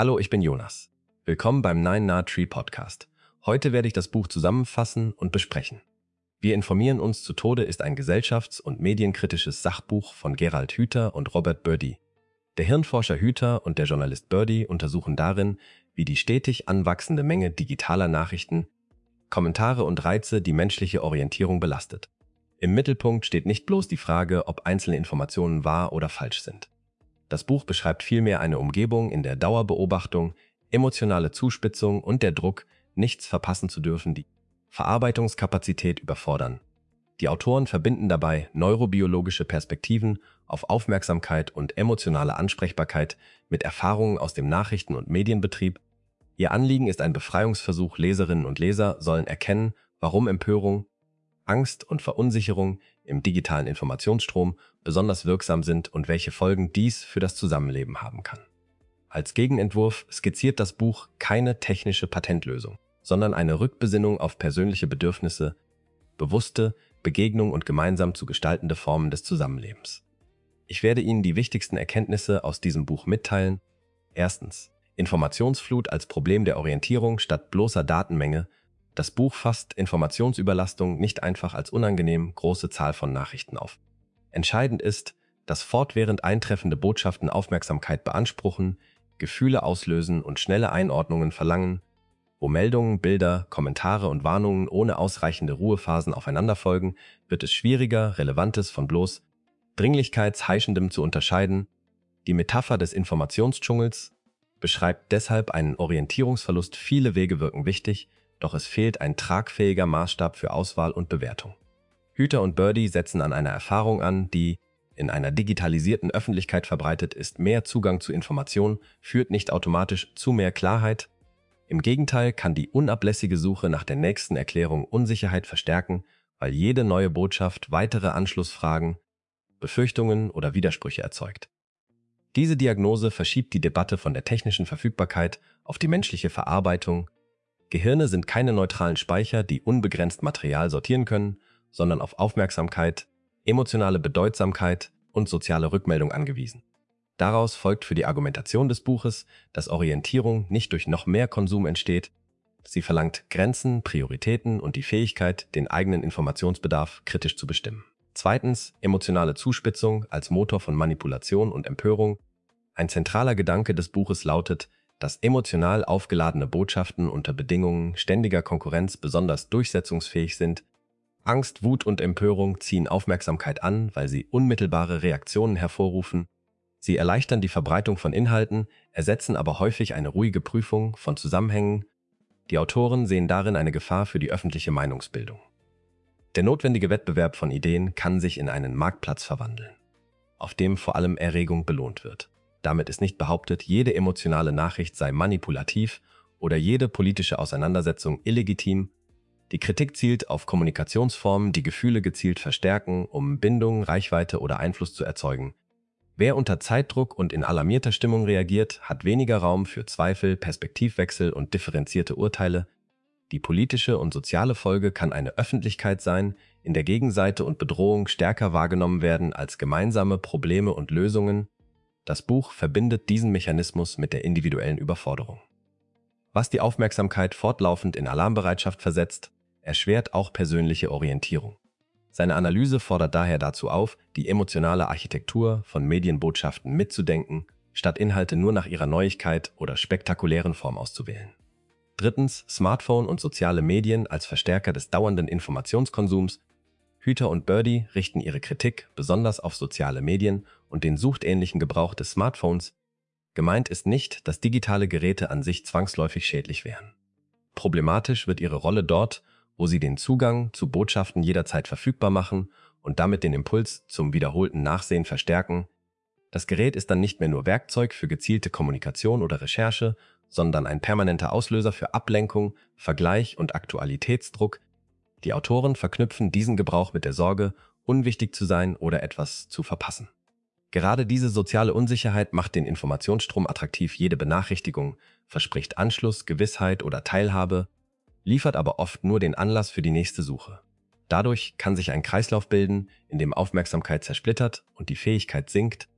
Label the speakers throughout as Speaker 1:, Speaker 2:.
Speaker 1: Hallo, ich bin Jonas. Willkommen beim Nine Nah Tree Podcast. Heute werde ich das Buch zusammenfassen und besprechen. Wir informieren uns zu Tode ist ein gesellschafts- und medienkritisches Sachbuch von Gerald Hüther und Robert Birdie. Der Hirnforscher Hüther und der Journalist Birdie untersuchen darin, wie die stetig anwachsende Menge digitaler Nachrichten, Kommentare und Reize die menschliche Orientierung belastet. Im Mittelpunkt steht nicht bloß die Frage, ob einzelne Informationen wahr oder falsch sind. Das Buch beschreibt vielmehr eine Umgebung, in der Dauerbeobachtung, emotionale Zuspitzung und der Druck, nichts verpassen zu dürfen, die Verarbeitungskapazität überfordern. Die Autoren verbinden dabei neurobiologische Perspektiven auf Aufmerksamkeit und emotionale Ansprechbarkeit mit Erfahrungen aus dem Nachrichten- und Medienbetrieb. Ihr Anliegen ist ein Befreiungsversuch, Leserinnen und Leser sollen erkennen, warum Empörung, Angst und Verunsicherung im digitalen Informationsstrom besonders wirksam sind und welche Folgen dies für das Zusammenleben haben kann. Als Gegenentwurf skizziert das Buch keine technische Patentlösung, sondern eine Rückbesinnung auf persönliche Bedürfnisse, bewusste Begegnung und gemeinsam zu gestaltende Formen des Zusammenlebens. Ich werde Ihnen die wichtigsten Erkenntnisse aus diesem Buch mitteilen. Erstens: Informationsflut als Problem der Orientierung statt bloßer Datenmenge. Das Buch fasst Informationsüberlastung nicht einfach als unangenehm große Zahl von Nachrichten auf. Entscheidend ist, dass fortwährend eintreffende Botschaften Aufmerksamkeit beanspruchen, Gefühle auslösen und schnelle Einordnungen verlangen. Wo Meldungen, Bilder, Kommentare und Warnungen ohne ausreichende Ruhephasen aufeinander folgen, wird es schwieriger, Relevantes von bloß Dringlichkeitsheischendem zu unterscheiden. Die Metapher des Informationsdschungels beschreibt deshalb einen Orientierungsverlust. Viele Wege wirken wichtig, doch es fehlt ein tragfähiger Maßstab für Auswahl und Bewertung. Hüther und Birdie setzen an einer Erfahrung an, die in einer digitalisierten Öffentlichkeit verbreitet ist. Mehr Zugang zu Informationen führt nicht automatisch zu mehr Klarheit. Im Gegenteil kann die unablässige Suche nach der nächsten Erklärung Unsicherheit verstärken, weil jede neue Botschaft weitere Anschlussfragen, Befürchtungen oder Widersprüche erzeugt. Diese Diagnose verschiebt die Debatte von der technischen Verfügbarkeit auf die menschliche Verarbeitung. Gehirne sind keine neutralen Speicher, die unbegrenzt Material sortieren können, sondern auf Aufmerksamkeit, emotionale Bedeutsamkeit und soziale Rückmeldung angewiesen. Daraus folgt für die Argumentation des Buches, dass Orientierung nicht durch noch mehr Konsum entsteht. Sie verlangt Grenzen, Prioritäten und die Fähigkeit, den eigenen Informationsbedarf kritisch zu bestimmen. Zweitens: emotionale Zuspitzung als Motor von Manipulation und Empörung. Ein zentraler Gedanke des Buches lautet, dass emotional aufgeladene Botschaften unter Bedingungen ständiger Konkurrenz besonders durchsetzungsfähig sind. Angst, Wut und Empörung ziehen Aufmerksamkeit an, weil sie unmittelbare Reaktionen hervorrufen. Sie erleichtern die Verbreitung von Inhalten, ersetzen aber häufig eine ruhige Prüfung von Zusammenhängen. Die Autoren sehen darin eine Gefahr für die öffentliche Meinungsbildung. Der notwendige Wettbewerb von Ideen kann sich in einen Marktplatz verwandeln, auf dem vor allem Erregung belohnt wird. Damit ist nicht behauptet, jede emotionale Nachricht sei manipulativ oder jede politische Auseinandersetzung illegitim. Die Kritik zielt auf Kommunikationsformen, die Gefühle gezielt verstärken, um Bindung, Reichweite oder Einfluss zu erzeugen. Wer unter Zeitdruck und in alarmierter Stimmung reagiert, hat weniger Raum für Zweifel, Perspektivwechsel und differenzierte Urteile. Die politische und soziale Folge kann eine Öffentlichkeit sein, in der Gegenseite und Bedrohung stärker wahrgenommen werden als gemeinsame Probleme und Lösungen. Das Buch verbindet diesen Mechanismus mit der individuellen Überforderung. Was die Aufmerksamkeit fortlaufend in Alarmbereitschaft versetzt, erschwert auch persönliche Orientierung. Seine Analyse fordert daher dazu auf, die emotionale Architektur von Medienbotschaften mitzudenken, statt Inhalte nur nach ihrer Neuigkeit oder spektakulären Form auszuwählen. Drittens: Smartphone und soziale Medien als Verstärker des dauernden Informationskonsums. Hüther und Birdie richten ihre Kritik besonders auf soziale Medien und den suchtähnlichen Gebrauch des Smartphones. Gemeint ist nicht, dass digitale Geräte an sich zwangsläufig schädlich wären. Problematisch wird ihre Rolle dort, wo sie den Zugang zu Botschaften jederzeit verfügbar machen und damit den Impuls zum wiederholten Nachsehen verstärken. Das Gerät ist dann nicht mehr nur Werkzeug für gezielte Kommunikation oder Recherche, sondern ein permanenter Auslöser für Ablenkung, Vergleich und Aktualitätsdruck. Die Autoren verknüpfen diesen Gebrauch mit der Sorge, unwichtig zu sein oder etwas zu verpassen. Gerade diese soziale Unsicherheit macht den Informationsstrom attraktiv. Jede Benachrichtigung verspricht Anschluss, Gewissheit oder Teilhabe, liefert aber oft nur den Anlass für die nächste Suche. Dadurch kann sich ein Kreislauf bilden, in dem Aufmerksamkeit zersplittert und die Fähigkeit sinkt,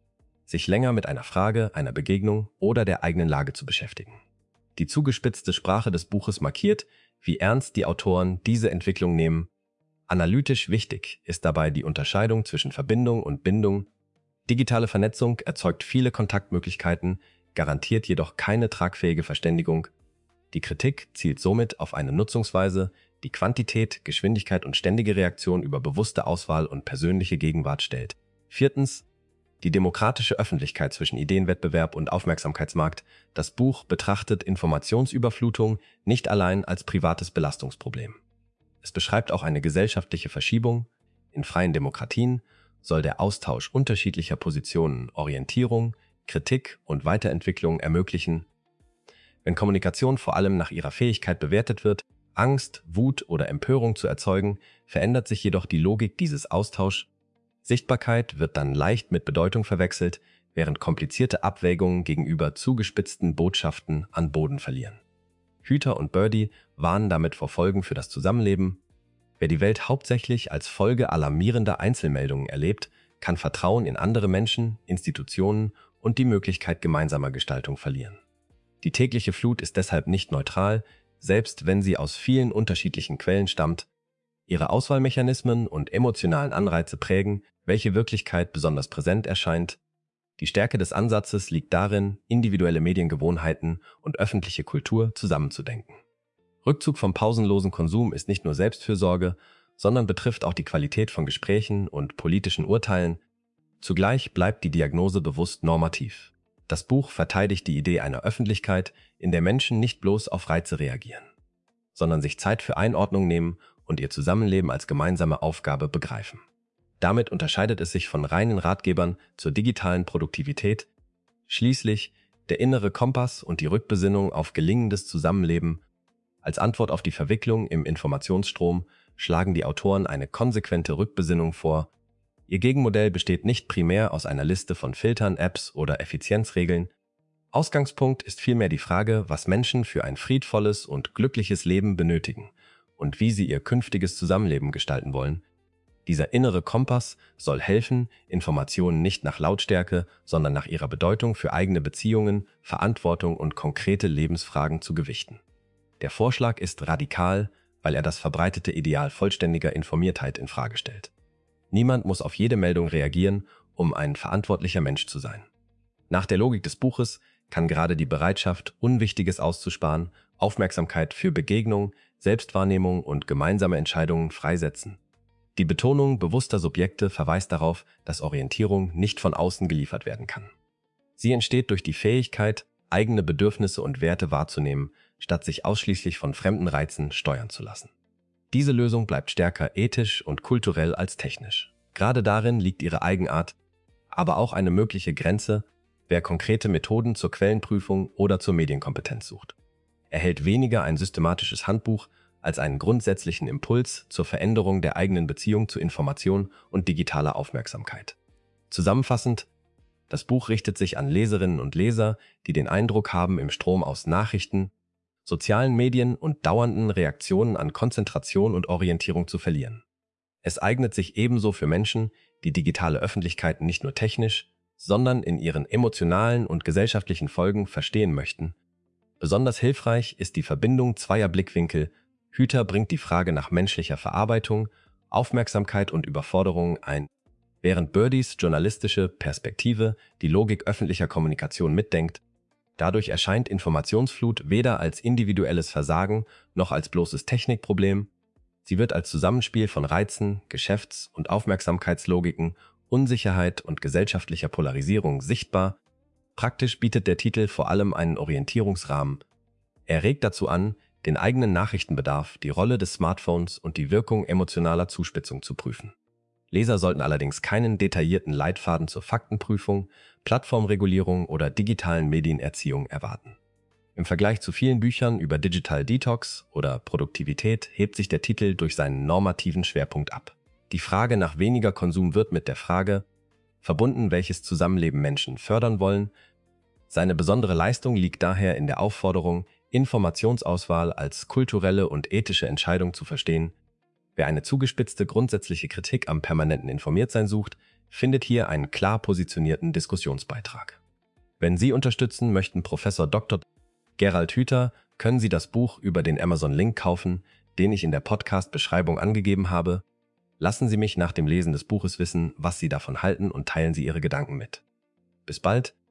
Speaker 1: sich länger mit einer Frage, einer Begegnung oder der eigenen Lage zu beschäftigen. Die zugespitzte Sprache des Buches markiert, wie ernst die Autoren diese Entwicklung nehmen. Analytisch wichtig ist dabei die Unterscheidung zwischen Verbindung und Bindung. Digitale Vernetzung erzeugt viele Kontaktmöglichkeiten, garantiert jedoch keine tragfähige Verständigung. Die Kritik zielt somit auf eine Nutzungsweise, die Quantität, Geschwindigkeit und ständige Reaktion über bewusste Auswahl und persönliche Gegenwart stellt. Viertens, die demokratische Öffentlichkeit zwischen Ideenwettbewerb und Aufmerksamkeitsmarkt. Das Buch betrachtet Informationsüberflutung nicht allein als privates Belastungsproblem. Es beschreibt auch eine gesellschaftliche Verschiebung. In freien Demokratien soll der Austausch unterschiedlicher Positionen Orientierung, Kritik und Weiterentwicklung ermöglichen. Wenn Kommunikation vor allem nach ihrer Fähigkeit bewertet wird, Angst, Wut oder Empörung zu erzeugen, verändert sich jedoch die Logik dieses Austauschs. Sichtbarkeit wird dann leicht mit Bedeutung verwechselt, während komplizierte Abwägungen gegenüber zugespitzten Botschaften an Boden verlieren. Hüter und Birdie warnen damit vor Folgen für das Zusammenleben. Wer die Welt hauptsächlich als Folge alarmierender Einzelmeldungen erlebt, kann Vertrauen in andere Menschen, Institutionen und die Möglichkeit gemeinsamer Gestaltung verlieren. Die tägliche Flut ist deshalb nicht neutral, selbst wenn sie aus vielen unterschiedlichen Quellen stammt. Ihre Auswahlmechanismen und emotionalen Anreize prägen, welche Wirklichkeit besonders präsent erscheint. Die Stärke des Ansatzes liegt darin, individuelle Mediengewohnheiten und öffentliche Kultur zusammenzudenken. Rückzug vom pausenlosen Konsum ist nicht nur Selbstfürsorge, sondern betrifft auch die Qualität von Gesprächen und politischen Urteilen. Zugleich bleibt die Diagnose bewusst normativ. Das Buch verteidigt die Idee einer Öffentlichkeit, in der Menschen nicht bloß auf Reize reagieren, sondern sich Zeit für Einordnung nehmen und ihr Zusammenleben als gemeinsame Aufgabe begreifen. Damit unterscheidet es sich von reinen Ratgebern zur digitalen Produktivität. Schließlich der innere Kompass und die Rückbesinnung auf gelingendes Zusammenleben. Als Antwort auf die Verwicklung im Informationsstrom schlagen die Autoren eine konsequente Rückbesinnung vor. Ihr Gegenmodell besteht nicht primär aus einer Liste von Filtern, Apps oder Effizienzregeln. Ausgangspunkt ist vielmehr die Frage, was Menschen für ein friedvolles und glückliches Leben benötigen und wie sie ihr künftiges Zusammenleben gestalten wollen. Dieser innere Kompass soll helfen, Informationen nicht nach Lautstärke, sondern nach ihrer Bedeutung für eigene Beziehungen, Verantwortung und konkrete Lebensfragen zu gewichten. Der Vorschlag ist radikal, weil er das verbreitete Ideal vollständiger Informiertheit infrage stellt. Niemand muss auf jede Meldung reagieren, um ein verantwortlicher Mensch zu sein. Nach der Logik des Buches kann gerade die Bereitschaft, Unwichtiges auszusparen, Aufmerksamkeit für Begegnung, Selbstwahrnehmung und gemeinsame Entscheidungen freisetzen. Die Betonung bewusster Subjekte verweist darauf, dass Orientierung nicht von außen geliefert werden kann. Sie entsteht durch die Fähigkeit, eigene Bedürfnisse und Werte wahrzunehmen, statt sich ausschließlich von fremden Reizen steuern zu lassen. Diese Lösung bleibt stärker ethisch und kulturell als technisch. Gerade darin liegt ihre Eigenart, aber auch eine mögliche Grenze, wer konkrete Methoden zur Quellenprüfung oder zur Medienkompetenz sucht. Erhält weniger ein systematisches Handbuch als einen grundsätzlichen Impuls zur Veränderung der eigenen Beziehung zu Information und digitaler Aufmerksamkeit. Zusammenfassend, das Buch richtet sich an Leserinnen und Leser, die den Eindruck haben, im Strom aus Nachrichten, sozialen Medien und dauernden Reaktionen an Konzentration und Orientierung zu verlieren. Es eignet sich ebenso für Menschen, die digitale Öffentlichkeit nicht nur technisch, sondern in ihren emotionalen und gesellschaftlichen Folgen verstehen möchten. Besonders hilfreich ist die Verbindung zweier Blickwinkel. Hüter bringt die Frage nach menschlicher Verarbeitung, Aufmerksamkeit und Überforderung ein, während Birdies journalistische Perspektive die Logik öffentlicher Kommunikation mitdenkt. Dadurch erscheint Informationsflut weder als individuelles Versagen noch als bloßes Technikproblem. Sie wird als Zusammenspiel von Reizen, Geschäfts- und Aufmerksamkeitslogiken, Unsicherheit und gesellschaftlicher Polarisierung sichtbar. Praktisch bietet der Titel vor allem einen Orientierungsrahmen. Er regt dazu an, den eigenen Nachrichtenbedarf, die Rolle des Smartphones und die Wirkung emotionaler Zuspitzung zu prüfen. Leser sollten allerdings keinen detaillierten Leitfaden zur Faktenprüfung, Plattformregulierung oder digitalen Medienerziehung erwarten. Im Vergleich zu vielen Büchern über Digital Detox oder Produktivität hebt sich der Titel durch seinen normativen Schwerpunkt ab. Die Frage nach weniger Konsum wird mit der Frage verbunden, welches Zusammenleben Menschen fördern wollen. Seine besondere Leistung liegt daher in der Aufforderung, Informationsauswahl als kulturelle und ethische Entscheidung zu verstehen. Wer eine zugespitzte grundsätzliche Kritik am permanenten Informiertsein sucht, findet hier einen klar positionierten Diskussionsbeitrag. Wenn Sie unterstützen möchten Professor Dr. Gerald Hüther, können Sie das Buch über den Amazon-Link kaufen, den ich in der Podcast-Beschreibung angegeben habe. Lassen Sie mich nach dem Lesen des Buches wissen, was Sie davon halten und teilen Sie Ihre Gedanken mit. Bis bald!